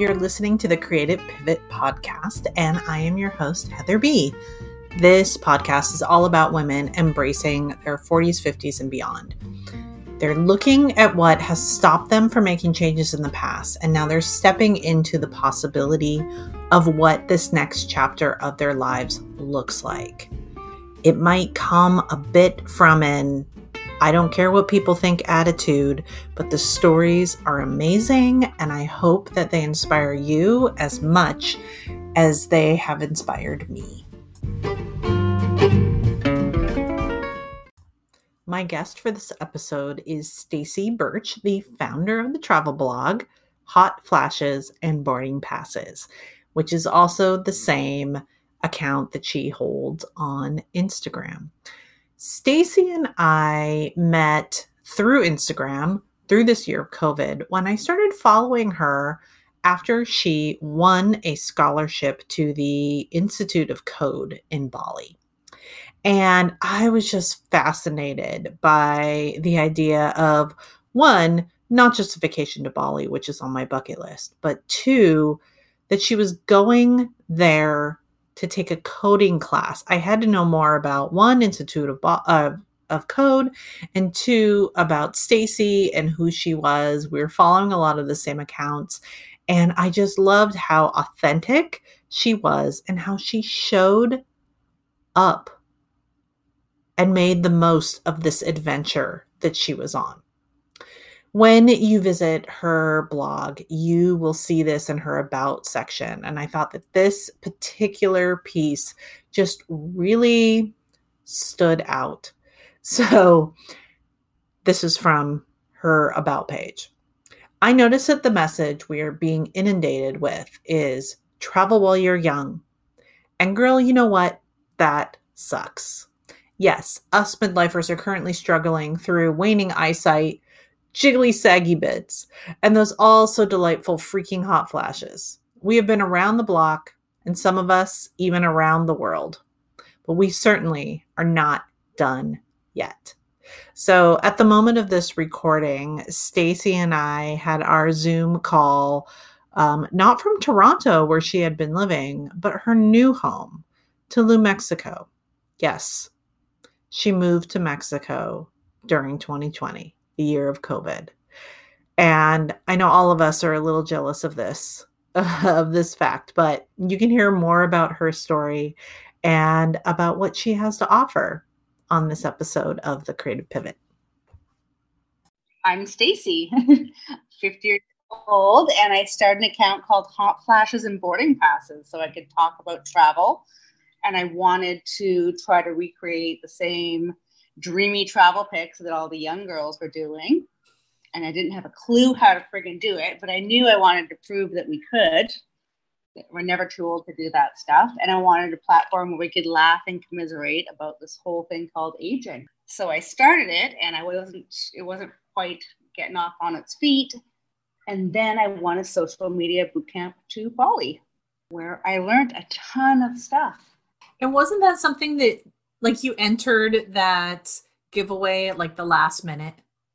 You're listening to the Creative Pivot podcast, and I am your host, Heather B. This podcast is all about women embracing their 40s, 50s, and beyond. They're looking at what has stopped them from making changes in the past, and now they're stepping into the possibility of what this next chapter of their lives looks like. It might come a bit from an I don't care what people think attitude, but the stories are amazing, and I hope that they inspire you as much as they have inspired me. My guest for this episode is Stacy Birch, the founder of the travel blog Hot Flashes and Boarding Passes, which is also the same account that she holds on Instagram. Stacy and I met through Instagram through this year of COVID when I started following her after she won a scholarship to the Institute of Code in Bali. And I was just fascinated by the idea of, one, not just a vacation to Bali, which is on my bucket list, but two, that she was going there to take a coding class. I had to know more about one, Institute of Code, and two, about Stacy and who she was. We were following a lot of the same accounts, and I just loved how authentic she was and how she showed up and made the most of this adventure that she was on. When you visit her blog, you will see this in her About section. And I thought that this particular piece just really stood out. So this is from her About page. I notice that the message we are being inundated with is travel while you're young. And girl, you know what? That sucks. Yes, us midlifers are currently struggling through waning eyesight, jiggly saggy bits, and those all so delightful freaking hot flashes. We have been around the block, and some of us even around the world, but we certainly are not done yet. So at the moment of this recording, Stacy and I had our Zoom call, not from Toronto where she had been living, but her new home, Tulum, Mexico. Yes, she moved to Mexico during 2020. The year of COVID. And I know all of us are a little jealous of this fact, but you can hear more about her story and about what she has to offer on this episode of The Creative Pivot. I'm Stacy, 50 years old, and I started an account called Hot Flashes and Boarding Passes so I could talk about travel. And I wanted to try to recreate the same dreamy travel pics that all the young girls were doing. And I didn't have a clue how to friggin' do it, but I knew I wanted to prove that we could. We're never too old to do that stuff. And I wanted a platform where we could laugh and commiserate about this whole thing called aging. So I started it, and it wasn't quite getting off on its feet. And then I won a social media bootcamp to Bali, where I learned a ton of stuff. And wasn't that something that you entered that giveaway at the last minute?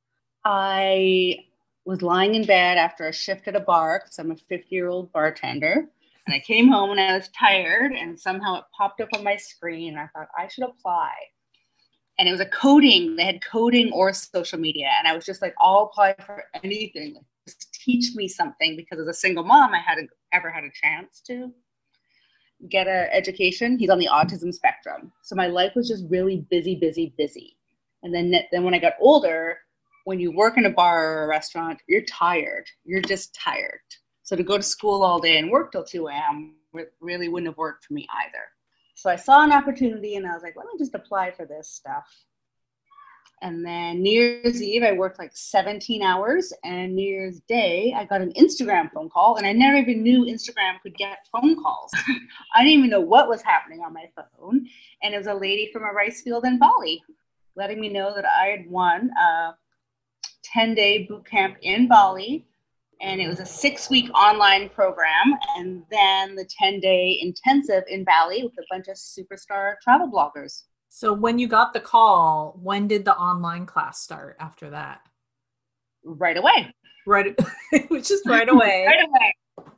I was lying in bed after a shift at a bar because I'm a 50-year-old bartender. And I came home and I was tired, and somehow it popped up on my screen. And I thought I should apply. And it was they had coding or social media. And I was just like, I'll apply for anything. Just teach me something, because as a single mom, I hadn't ever had a chance to get an education. He's on the autism spectrum. So my life was just really busy. And then when I got older, when you work in a bar or a restaurant, you're tired. You're just tired. So to go to school all day and work till 2 a.m. really wouldn't have worked for me either. So I saw an opportunity and I was like, let me just apply for this stuff. And then New Year's Eve, I worked 17 hours, and New Year's Day, I got an Instagram phone call, and I never even knew Instagram could get phone calls. I didn't even know what was happening on my phone. And it was a lady from a rice field in Bali letting me know that I had won a 10-day boot camp in Bali, and it was a 6-week online program, and then the 10-day intensive in Bali with a bunch of superstar travel bloggers. So when you got the call, when did the online class start after that? Right away. Right. Which is right away. Right away.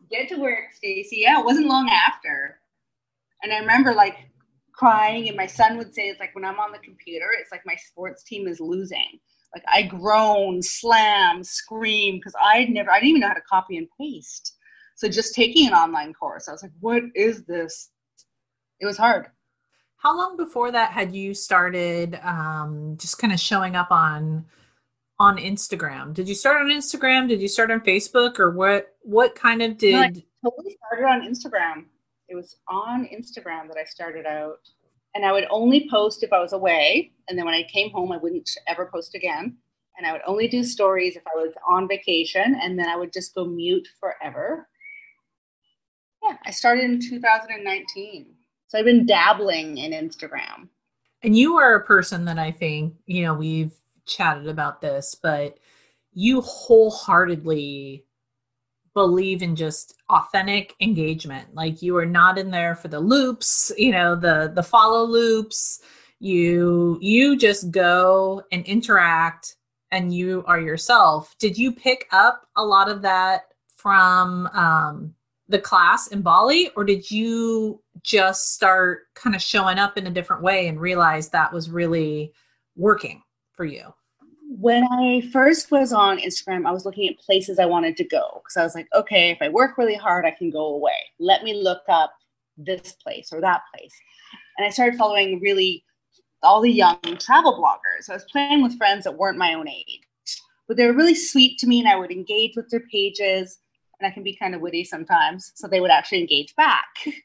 get to work, Stacy. Yeah, it wasn't long after. And I remember like crying, and my son would say, it's like when I'm on the computer, it's like my sports team is losing. Like I groan, slam, scream, because I didn't even know how to copy and paste. So just taking an online course, I was like, what is this? It was hard. How long before that had you started just kind of showing up on Instagram? Did you start on Instagram? Did you start on Facebook, or what kind of No, I did? totally started on Instagram. It was on Instagram that I started out. And I would only post if I was away. And then when I came home, I wouldn't ever post again. And I would only do stories if I was on vacation. And then I would just go mute forever. Yeah, I started in 2019. So I've been dabbling in Instagram. And you are a person that I think, we've chatted about this, but you wholeheartedly believe in just authentic engagement. Like you are not in there for the loops, the follow loops. You just go and interact and you are yourself. Did you pick up a lot of that from the class in Bali, or did you just start kind of showing up in a different way and realize that was really working for you? When I first was on Instagram, I was looking at places I wanted to go because I was like, okay, if I work really hard, I can go away. Let me look up this place or that place. And I started following really all the young travel bloggers. I was playing with friends that weren't my own age, but they were really sweet to me, and I would engage with their pages, and I can be kind of witty sometimes. So they would actually engage back.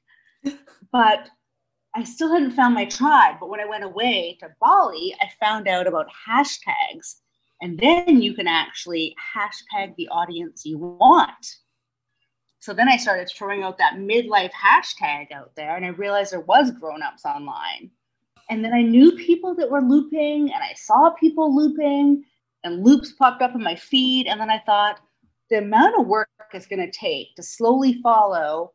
But I still hadn't found my tribe. But when I went away to Bali, I found out about hashtags. And then you can actually hashtag the audience you want. So then I started throwing out that midlife hashtag out there, and I realized there was grown-ups online. And then I knew people that were looping, and I saw people looping, and loops popped up in my feed. And then I thought, the amount of work it's going to take to slowly follow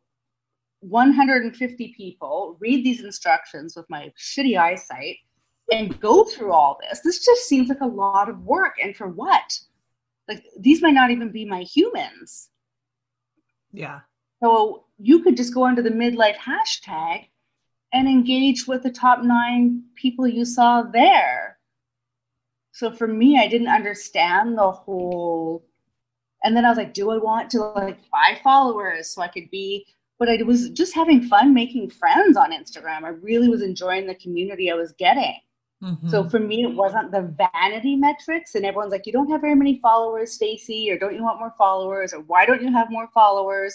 150 people, read these instructions with my shitty eyesight, and go through all this just seems like a lot of work. And for what? Like, these might not even be my humans. Yeah. So you could just go under the midlife hashtag and engage with the top 9 people you saw there. So for me, I didn't understand the whole. And then I was like, do I want to like 5 followers so I could be, but I was just having fun making friends on Instagram. I really was enjoying the community I was getting. Mm-hmm. So for me, it wasn't the vanity metrics, and everyone's like, you don't have very many followers, Stacy, or don't you want more followers, or why don't you have more followers?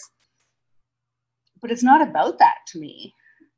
But it's not about that to me.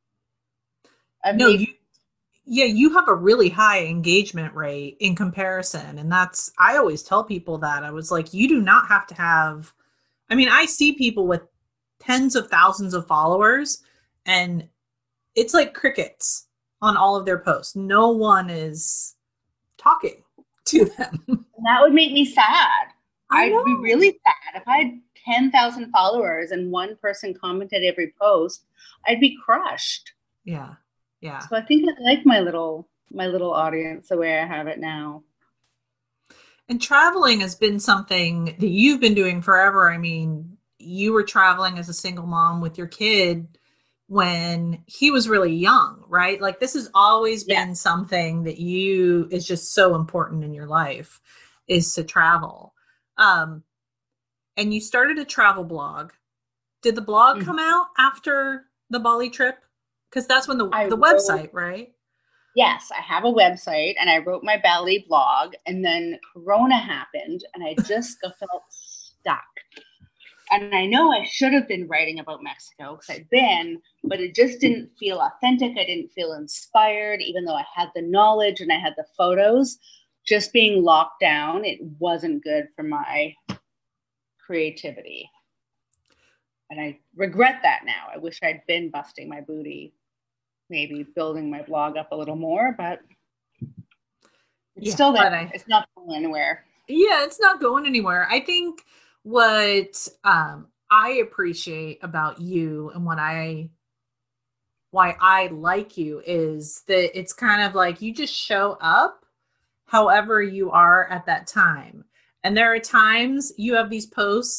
You have a really high engagement rate in comparison. And I always tell people that. I was like, you do not have to have, I see people with tens of thousands of followers, and it's like crickets on all of their posts. No one is talking to them. That would make me sad. I'd be really sad. If I had 10,000 followers and one person commented every post, I'd be crushed. Yeah. Yeah. So I think I like my little audience the way I have it now. And traveling has been something that you've been doing forever. You were traveling as a single mom with your kid when he was really young, right? Like, this has always been something that is just so important in your life, is to travel. And you started a travel blog. Did the blog come out after the Bali trip? Because that's when the website, right? Yes, I have a website, and I wrote my Bali blog, and then Corona happened, and I just felt stuck. And I know I should have been writing about Mexico because I'd been, but it just didn't feel authentic. I didn't feel inspired, even though I had the knowledge and I had the photos. Just being locked down, it wasn't good for my creativity. And I regret that now. I wish I'd been busting my booty, maybe building my blog up a little more, but it's still there. It's not going anywhere. Yeah, it's not going anywhere. I think what I appreciate about you and why I like you is that it's kind of like you just show up however you are at that time. And there are times you have these posts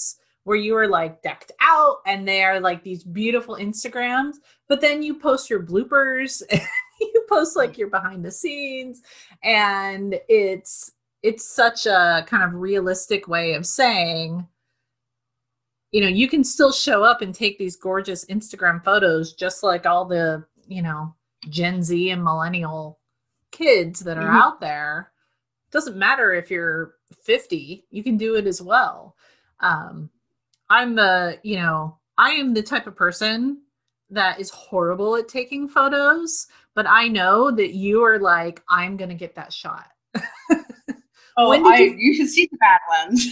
where you are like decked out and they are like these beautiful Instagrams, but then you post your bloopers and you post like your behind the scenes, and it's such a kind of realistic way of saying, you know, you can still show up and take these gorgeous Instagram photos just like all the, you know, Gen Z and millennial kids that are out there. Doesn't matter if you're 50, you can do it as well. I am the type of person that is horrible at taking photos, but I know that you are like, I'm going to get that shot. Oh, you should see the bad ones.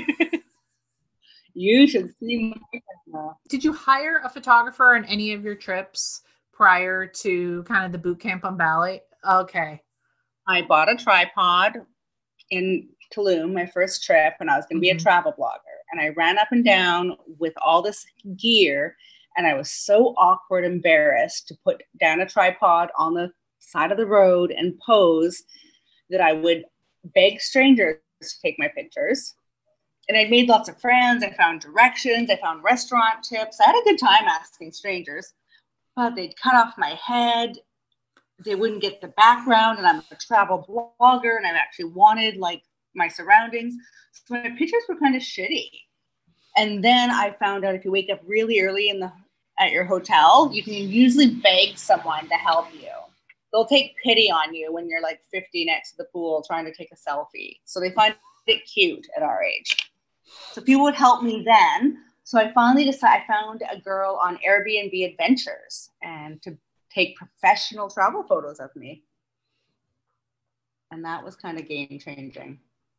You should see my camera. Did you hire a photographer on any of your trips prior to kind of the boot camp on Bali? Okay. I bought a tripod in Tulum, my first trip, and I was going to be a travel blogger. And I ran up and down with all this gear, and I was so awkward, embarrassed to put down a tripod on the side of the road and pose that I would beg strangers to take my pictures. And I made lots of friends. I found directions. I found restaurant tips. I had a good time asking strangers, but they'd cut off my head. They wouldn't get the background, and I'm a travel blogger, and I actually wanted like my surroundings. So my pictures were kind of shitty. And then I found out if you wake up really early at your hotel, you can usually beg someone to help you. They'll take pity on you when you're like 50 next to the pool trying to take a selfie. So they find it cute at our age. So people would help me then. So I finally decided, I found a girl on Airbnb Adventures and to take professional travel photos of me. And that was kind of game changing.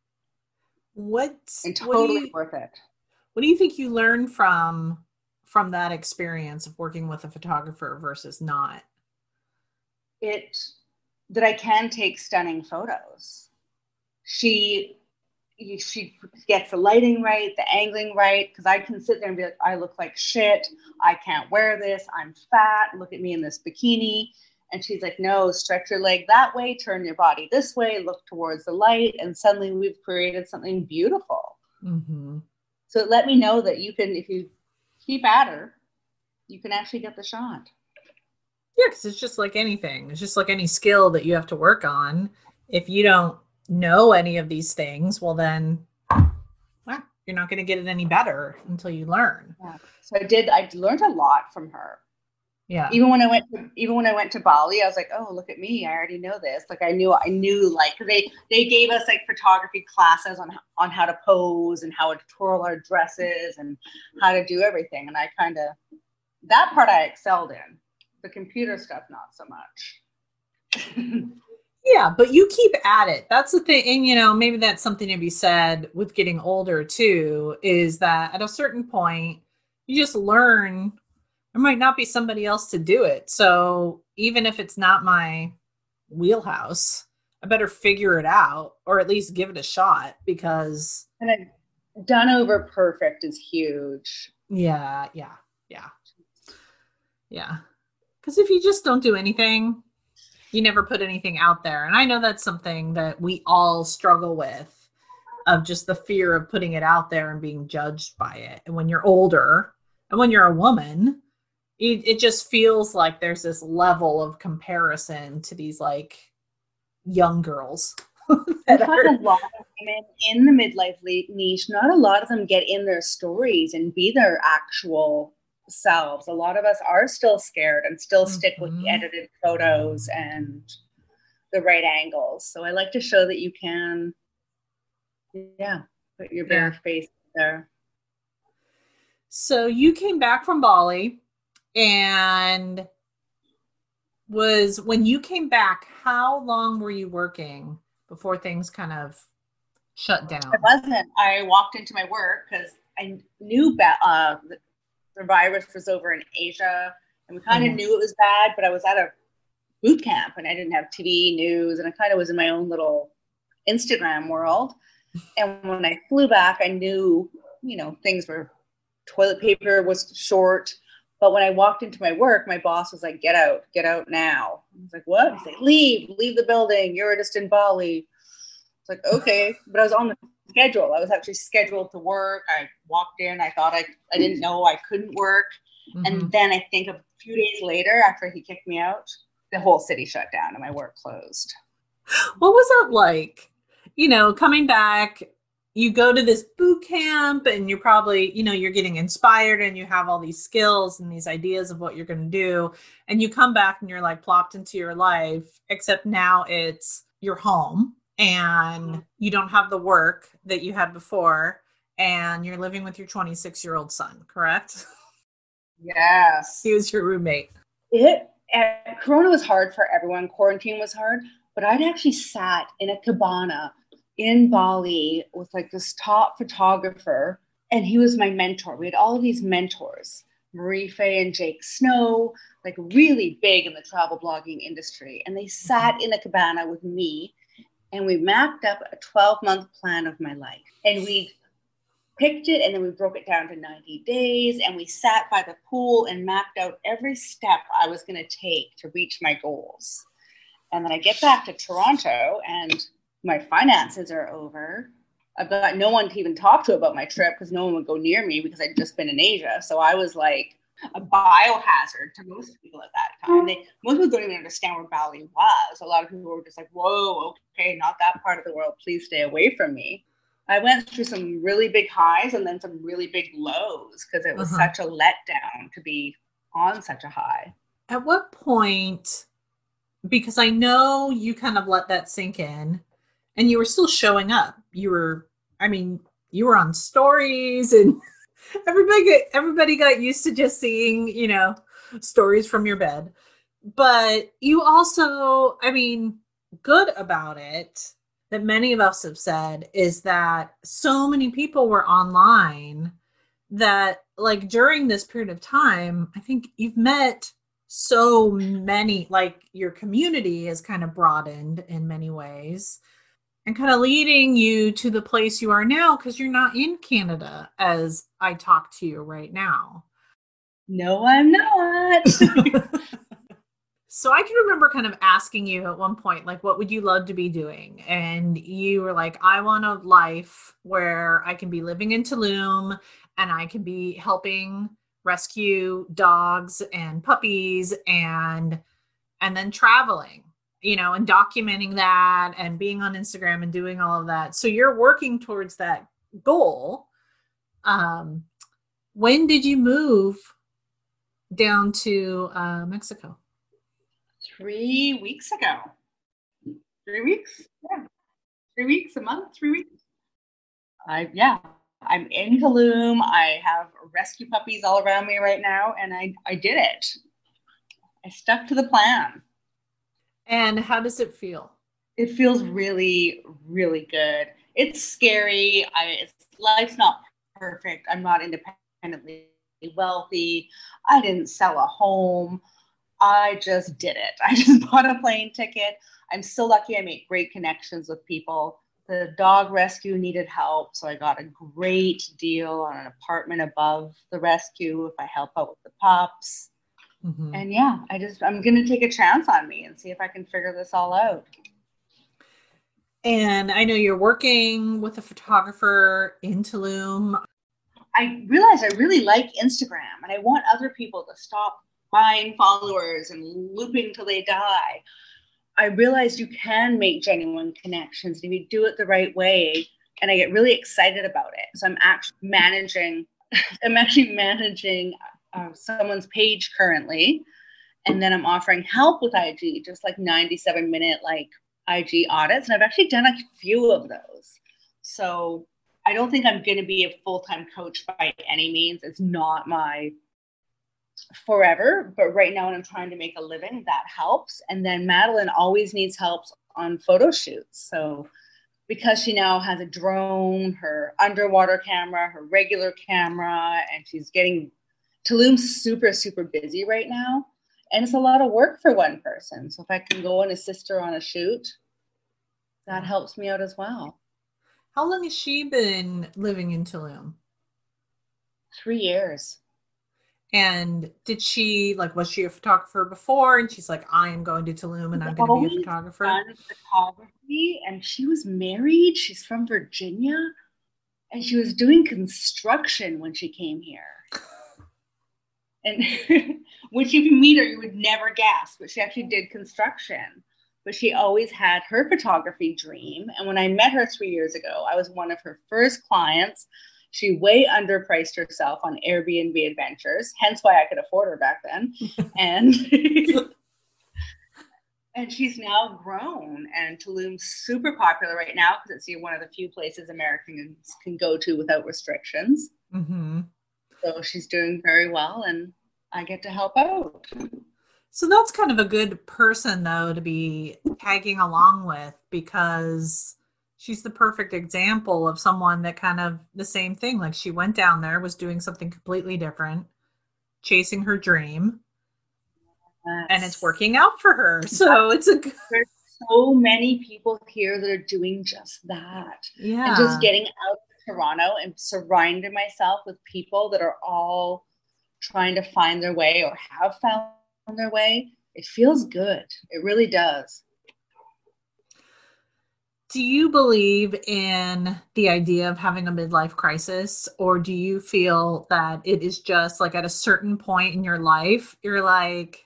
Totally worth it. What do you think you learned from that experience of working with a photographer versus not? That I can take stunning photos. She gets the lighting right, the angling right, because I can sit there and be like, I look like shit. I can't wear this. I'm fat. Look at me in this bikini. And she's like, no, stretch your leg that way, turn your body this way, look towards the light. And suddenly we've created something beautiful. Mm-hmm. So it let me know that you can, if you keep at her, you can actually get the shot. Yeah, because it's just like anything. It's just like any skill that you have to work on. If you don't know any of these things, well then, well, you're not going to get it any better until you learn. Yeah. So I learned a lot from her. Yeah. Even when I went to Bali, I was like, oh, look at me. I already know this. Like I knew like they gave us like photography classes on how to pose and how to twirl our dresses and how to do everything. And I that part I excelled in. The computer stuff, not so much. Yeah, but you keep at it. That's the thing. And, you know, maybe that's something to be said with getting older too, is that at a certain point, you just learn there might not be somebody else to do it. So even if it's not my wheelhouse, I better figure it out or at least give it a shot because. And done over perfect is huge. Yeah. Because if you just don't do anything, you never put anything out there. And I know that's something that we all struggle with, of just the fear of putting it out there and being judged by it. And when you're older and when you're a woman, it just feels like there's this level of comparison to these like young girls. I find a lot of women in the midlife niche, not a lot of them get in their stories and be their actual selves. A lot of us are still scared and still stick with the edited photos and the right angles. So I like to show that you can, put your bare face there. So you came back from Bali, and when you came back, how long were you working before things kind of shut down? It wasn't. I walked into my work because I knew the virus was over in Asia, and we kind of knew it was bad, but I was at a boot camp and I didn't have TV news, and I kind of was in my own little Instagram world. And when I flew back, I knew, things were, toilet paper was short. But when I walked into my work, my boss was like, get out now. I was like, what? He's like, leave the building. You're just in Bali. It's like, okay. But I was on the schedule. I was actually scheduled to work. I walked in. I thought I didn't know I couldn't work. Mm-hmm. And then I think a few days later, after he kicked me out, the whole city shut down and my work closed. What was it like? You know, coming back, you go to this boot camp and you're probably, you know, you're getting inspired and you have all these skills and these ideas of what you're going to do. And you come back and you're like plopped into your life, except now it's your home and you don't have the work that you had before and you're living with your 26-year-old son, correct? Yes. He was your roommate. Corona was hard for everyone. Quarantine was hard, but I'd actually sat in a cabana in Bali with like this top photographer, and he was my mentor. We had all of these mentors, Marie Faye and Jake Snow, like really big in the travel blogging industry. And they sat in a cabana with me and we mapped up a 12-month plan of my life. And we picked it and then we broke it down to 90 days and we sat by the pool and mapped out every step I was going to take to reach my goals. And then I get back to Toronto and my finances are over. I've got no one to even talk to about my trip because no one would go near me because I'd just been in Asia. So I was like a biohazard to most people at that time. Most people don't even understand where Bali was. A lot of people were just like, whoa, okay, not that part of the world. Please stay away from me. I went through some really big highs and then some really big lows because it was such a letdown to be on such a high. At what point, because I know you kind of let that sink in and you were still showing up. You were on stories and everybody got used to just seeing, you know, stories from your bed. But you also, good about it, that many of us have said, is that so many people were online that like during this period of time, I think you've met so many, like your community has kind of broadened in many ways and kind of leading you to the place you are now because you're not in Canada as I talk to you right now. No, I'm not. So I can remember kind of asking you at one point, like, what would you love to be doing? And you were like, I want a life where I can be living in Tulum and I can be helping rescue dogs and puppies and then traveling, you know, and documenting that and being on Instagram and doing all of that. So you're working towards that goal. When did you move down to Mexico? 3 weeks ago. 3 weeks? Yeah. 3 weeks, a month, 3 weeks. I'm in Tulum. I have rescue puppies all around me right now, and I did it. I stuck to the plan. And how does it feel? It feels really, really good. It's scary. Life's not perfect. I'm not independently wealthy. I didn't sell a home. I just did it. I just bought a plane ticket. I'm so lucky I made great connections with people. The dog rescue needed help, so I got a great deal on an apartment above the rescue if I help out with the pups. Mm-hmm. And yeah, I'm going to take a chance on me and see if I can figure this all out. And I know you're working with a photographer in Tulum. I realized I really like Instagram and I want other people to stop buying followers and looping till they die. I realized you can make genuine connections if you do it the right way. And I get really excited about it. So I'm actually managing someone's page currently. And then I'm offering help with IG, just like 97-minute like IG audits. And I've actually done a few of those. So I don't think I'm going to be a full-time coach by any means. It's not my forever, but right now when I'm trying to make a living, that helps. And then Madeline always needs help on photo shoots. So because she now has a drone, her underwater camera, her regular camera, and she's getting Tulum's super, super busy right now. And it's a lot of work for one person. So if I can go and assist her on a shoot, that helps me out as well. How long has she been living in Tulum? 3 years. And did she, like, was she a photographer before? And she's like, I am going to Tulum and She's I'm going to be a always photographer. done photography, and she was married. She's from Virginia, and she was doing construction when she came here. And which, if you meet her, you would never guess, but she actually did construction. But she always had her photography dream. And when I met her 3 years ago, I was one of her first clients. She way underpriced herself on Airbnb adventures, hence why I could afford her back then. And and she's now grown, and Tulum's super popular right now because it's one of the few places Americans can go to without restrictions. Mm-hmm. So she's doing very well, and I get to help out. So that's kind of a good person, though, to be tagging along with, because she's the perfect example of someone that kind of the same thing. Like, she went down there, was doing something completely different, chasing her dream, and it's working out for her. So it's a good... There's so many people here that are doing just that. Yeah. And just getting out of Toronto and surrounding myself with people that are all trying to find their way or have found their way. It feels good. It really does. Do you believe in the idea of having a midlife crisis, or do you feel that it is just like at a certain point in your life, you're like,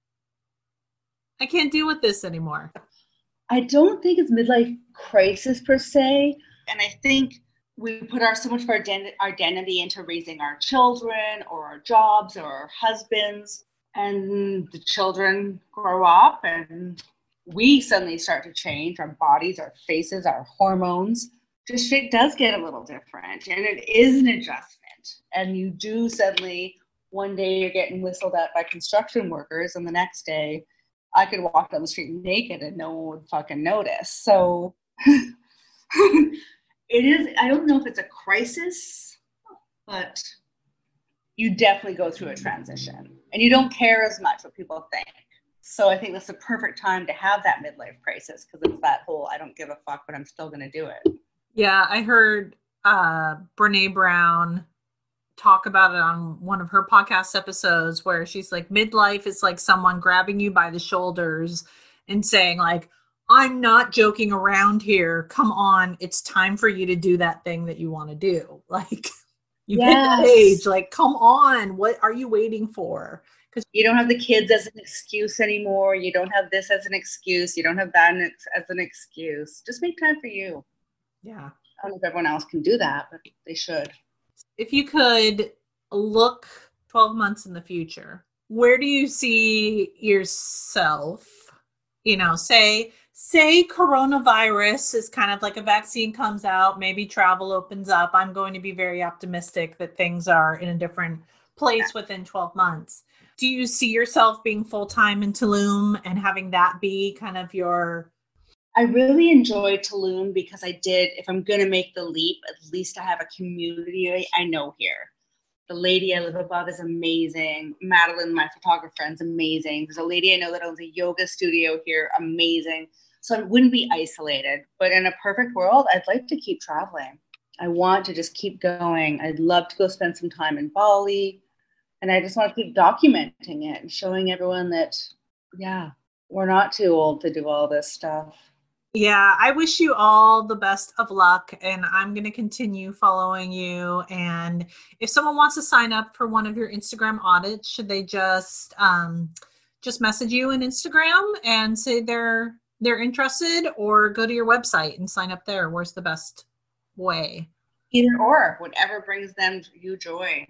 I can't deal with this anymore? I don't think it's midlife crisis per se. And I think we put so much of our identity into raising our children or our jobs or our husbands, and the children grow up and we suddenly start to change. Our bodies, our faces, our hormones, just shit does get a little different, and it is an adjustment. And you do suddenly, one day you're getting whistled at by construction workers, and the next day I could walk down the street naked and no one would fucking notice. So it is, I don't know if it's a crisis, but you definitely go through a transition and you don't care as much what people think. So I think that's the perfect time to have that midlife crisis, because it's that whole, I don't give a fuck, but I'm still going to do it. Yeah, I heard Brene Brown talk about it on one of her podcast episodes, where she's like, midlife is like someone grabbing you by the shoulders and saying, like, I'm not joking around here. Come on, it's time for you to do that thing that you want to do. Like, you've hit that age. Like, come on, what are you waiting for? Because you don't have the kids as an excuse anymore. You don't have this as an excuse. You don't have that as an excuse. Just make time for you. Yeah. I don't know if everyone else can do that, but they should. If you could look 12 months in the future, where do you see yourself? You know, say coronavirus is kind of like a vaccine comes out, maybe travel opens up. I'm going to be very optimistic that things are in a different place within 12 months. Do you see yourself being full-time in Tulum and having that be kind of your... I really enjoyed Tulum because if I'm going to make the leap, at least I have a community I know here. The lady I live above is amazing. Madeline, my photographer friend, is amazing. There's a lady I know that owns a yoga studio here, amazing. So I wouldn't be isolated. But in a perfect world, I'd like to keep traveling. I want to just keep going. I'd love to go spend some time in Bali. And I just want to keep documenting it and showing everyone that, yeah, we're not too old to do all this stuff. Yeah, I wish you all the best of luck, and I'm going to continue following you. And if someone wants to sign up for one of your Instagram audits, should they just message you on Instagram and say they're interested, or go to your website and sign up there? Where's the best way? Either or, whatever brings them you joy.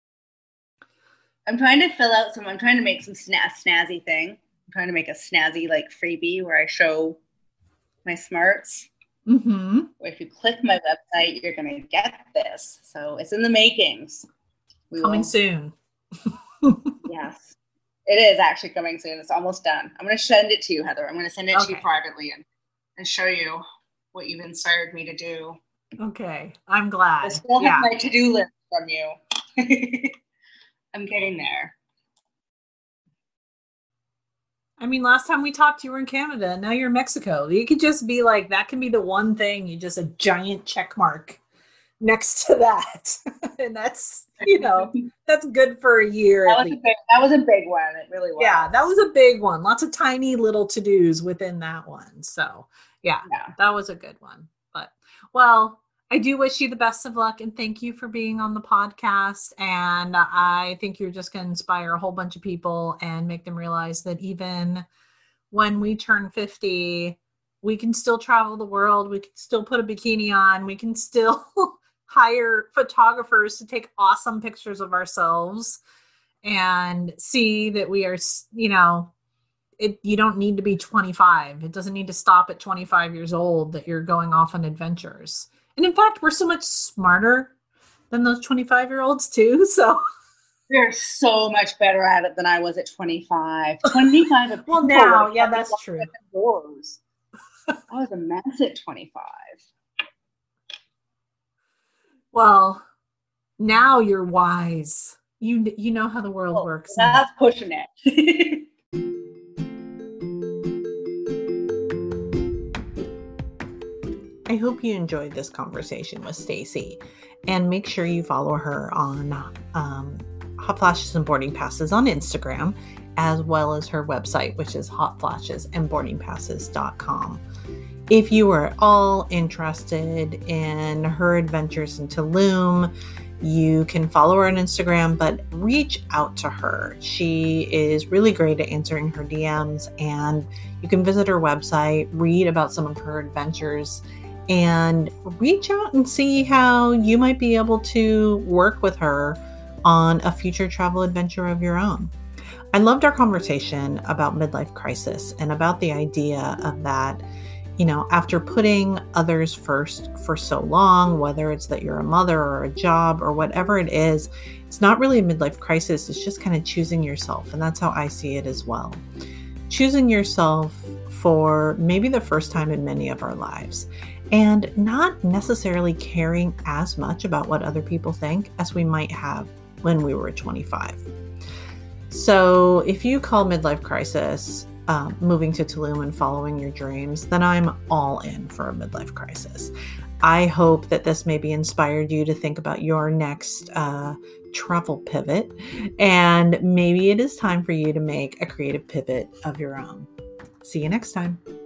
I'm trying to make some snazzy thing. I'm trying to make a snazzy like freebie where I show my smarts. Mm-hmm. If you click my website, you're going to get this. So it's in the makings. Coming soon. Yes, it is actually coming soon. It's almost done. I'm going to send it to you, Heather. I'm going to send it to you privately and show you what you've inspired me to do. Okay, I'm glad. I still have my to-do list from you. I'm getting there. I mean, last time we talked, you were in Canada. Now you're in Mexico. You could just be like, that can be the one thing, you just a giant check mark next to that. And that's, that's good for a year. That was a big one. It really was. Yeah, that was a big one. Lots of tiny little to-dos within that one. So yeah, that was a good one. But well, I do wish you the best of luck and thank you for being on the podcast. And I think you're just going to inspire a whole bunch of people and make them realize that even when we turn 50, we can still travel the world. We can still put a bikini on. We can still hire photographers to take awesome pictures of ourselves and see that we are, you don't need to be 25. It doesn't need to stop at 25 years old that you're going off on adventures. And in fact, we're so much smarter than those 25-year-olds too. So we're so much better at it than I was at 25. 25. Well, now, yeah, that's true. I was a mess at 25. Well, now you're wise. You know how the world works. That's pushing it. I hope you enjoyed this conversation with Stacy, and make sure you follow her on Hot Flashes and Boarding Passes on Instagram, as well as her website, which is hotflashesandboardingpasses.com. If you are at all interested in her adventures in Tulum, you can follow her on Instagram, but reach out to her. She is really great at answering her DMs, and you can visit her website, read about some of her adventures, and reach out and see how you might be able to work with her on a future travel adventure of your own. I loved our conversation about midlife crisis and about the idea of that, after putting others first for so long, whether it's that you're a mother or a job or whatever it is, it's not really a midlife crisis. It's just kind of choosing yourself. And that's how I see it as well. Choosing yourself for maybe the first time in many of our lives, and not necessarily caring as much about what other people think as we might have when we were 25. So if you call midlife crisis moving to Tulum and following your dreams, then I'm all in for a midlife crisis. I hope that this maybe inspired you to think about your next travel pivot, and maybe it is time for you to make a creative pivot of your own. See you next time.